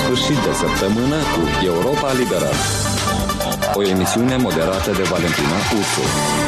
sfârșit de săptămână cu Europa Liberă. O emisiune moderată de Valentina Ursu.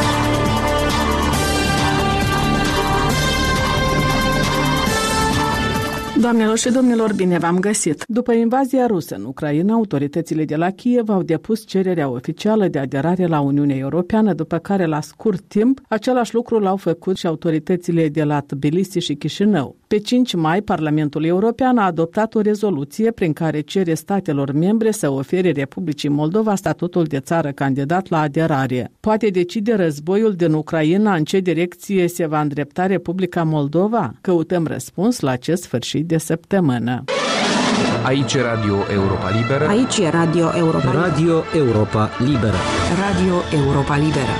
Doamnelor și domnilor, bine v-am găsit! După invazia rusă în Ucraina, autoritățile de la Kiev au depus cererea oficială de aderare la Uniunea Europeană, după care, la scurt timp, același lucru l-au făcut și autoritățile de la Tbilisi și Chișinău. Pe 5 mai, Parlamentul European a adoptat o rezoluție prin care cere statelor membre să ofere Republicii Moldova statutul de țară candidat la aderare. Poate decide războiul din Ucraina în ce direcție se va îndrepta Republica Moldova? Căutăm răspuns la acest sfârșit de săptămână. Aici e Radio Europa Liberă. Aici e Radio Europa Liberă. Radio Europa Liberă. Radio Europa Liberă.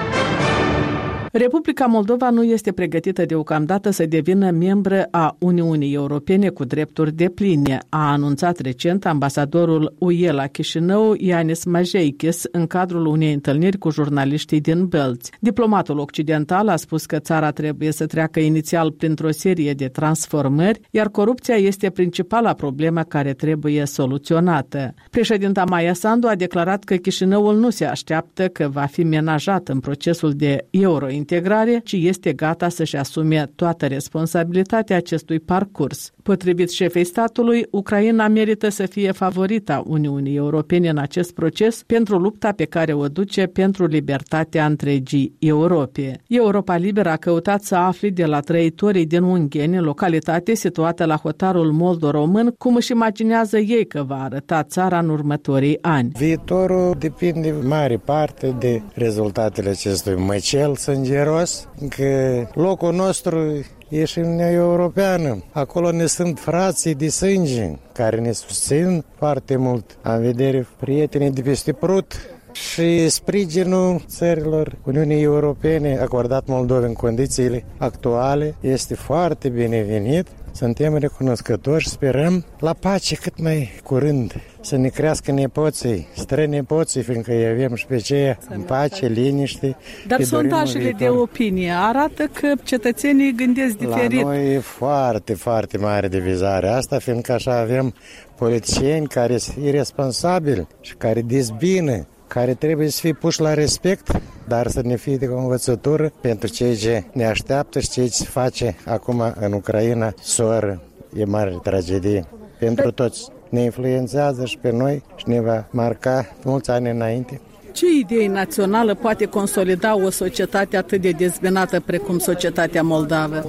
Republica Moldova nu este pregătită deocamdată să devină membră a Uniunii Europene cu drepturi depline, a anunțat recent ambasadorul UE la Chișinău, Ianis Majeikis, în cadrul unei întâlniri cu jurnaliștii din Bălți. Diplomatul occidental a spus că țara trebuie să treacă inițial printr-o serie de transformări, iar corupția este principala problemă care trebuie soluționată. Președinta Maia Sandu a declarat că Chișinăul nu se așteaptă că va fi menajat în procesul de eurointegrare, ci este gata să-și asume toată responsabilitatea acestui parcurs. Potrivit șefei statului, Ucraina merită să fie favorita Uniunii Europene în acest proces pentru lupta pe care o duce pentru libertatea întregii Europe. Europa Liberă a căutat să afle de la trăitorii din Ungheni, localitate situată la hotarul moldo-român, cum își imaginează ei că va arăta țara în următorii ani. Viitorul depinde în mare parte de rezultatele acestui măcel sângeros, că locul nostru e și Uniunea Europeană. Acolo ne sunt frații de sânge care ne susțin foarte mult. Am vedere prietenii de peste Prut și sprijinul țărilor Uniunii Europene acordat Moldovei în condițiile actuale este foarte binevenit. Suntem recunoscători și sperăm la pace cât mai curând, să ne crească nepoții, strănepoții, fiindcă îi avem și pe aceea în pace, liniște. Dar sondajele de opinie arată că cetățenii gândesc diferit. La noi e foarte, foarte mare divizare asta, fiindcă așa avem politicieni care sunt irresponsabili și care dezbină, care trebuie să fie puși la respect, dar să ne fie de învățătură pentru ceea ce ne așteaptă și ceea ce se face acum în Ucraina. Soră, e mare tragedie pentru toți. Ne influențează și pe noi și ne va marca mulți ani înainte. Ce idee națională poate consolida o societate atât de dezbinată precum societatea moldavă?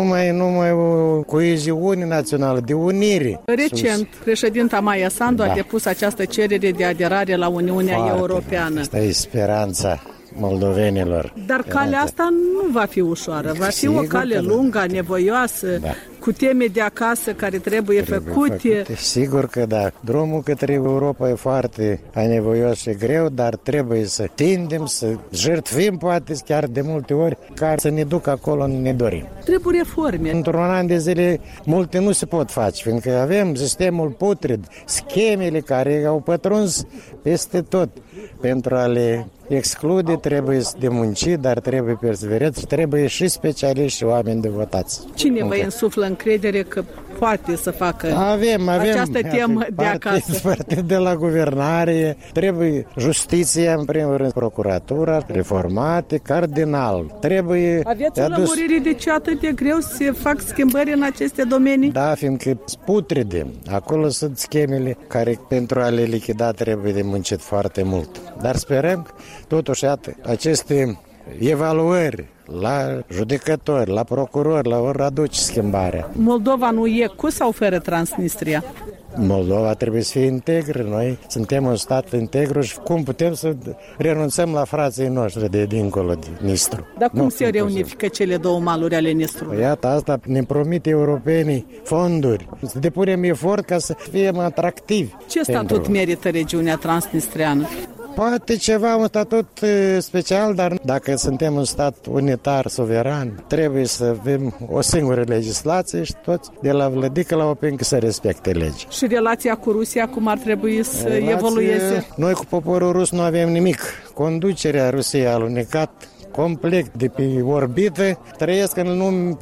Numai o coeziune națională, de unire. Recent, președinta Maia Sandu a depus această cerere de aderare la Uniunea Europeană. Asta e speranța moldovenilor. Dar calea asta nu va fi ușoară, va fi o cale lungă, nevoioasă, cu teme de acasă care trebuie făcute. Sigur că da. Drumul către Europa e foarte anevoios și greu, dar trebuie să tindem, să jertfim, poate chiar de multe ori, care să ne ducă acolo unde ne dorim. Trebuie reforme. Într-un an de zile multe nu se pot face, fiindcă avem sistemul putred, schemele care au pătruns peste tot. Pentru a le exclude trebuie de muncit, dar trebuie perseverență și trebuie și specialiști și oameni devotați. Cine vă însuflă încredere că poate să facă această temă de acasă? Partid de la guvernare, trebuie justiția, în primul rând, procuratura, reformate, cardinal. Aveți o lămurire de ce atât de greu să fac schimbări în aceste domenii? Da, fiindcă putrede. Acolo sunt schemele care pentru a le lichida trebuie de muncit foarte mult. Dar sperăm, totuși, aceste evaluări la judecători, la procurori, la ori aduce schimbarea. Moldova nu e cu sau fără Transnistria? Moldova trebuie să fie integră. Noi suntem un stat integru și cum putem să renunțăm la frații noștri de dincolo de Nistru? Dar cum se reunifică cele două maluri ale Nistrului? Iată, asta ne promite europenii fonduri. Să depunem efort ca să fim atractivi. Ce statut merită regiunea transnistriană? Poate ceva, un statut special, dar dacă suntem un stat unitar, suveran, trebuie să avem o singură legislație și toți, de la vlădică la opincă, să respecte legea. Și relația cu Rusia, cum ar trebui să evolueze? Noi cu poporul rus nu avem nimic. Conducerea Rusiei a alunecat complet de pe orbită, trăiesc în lume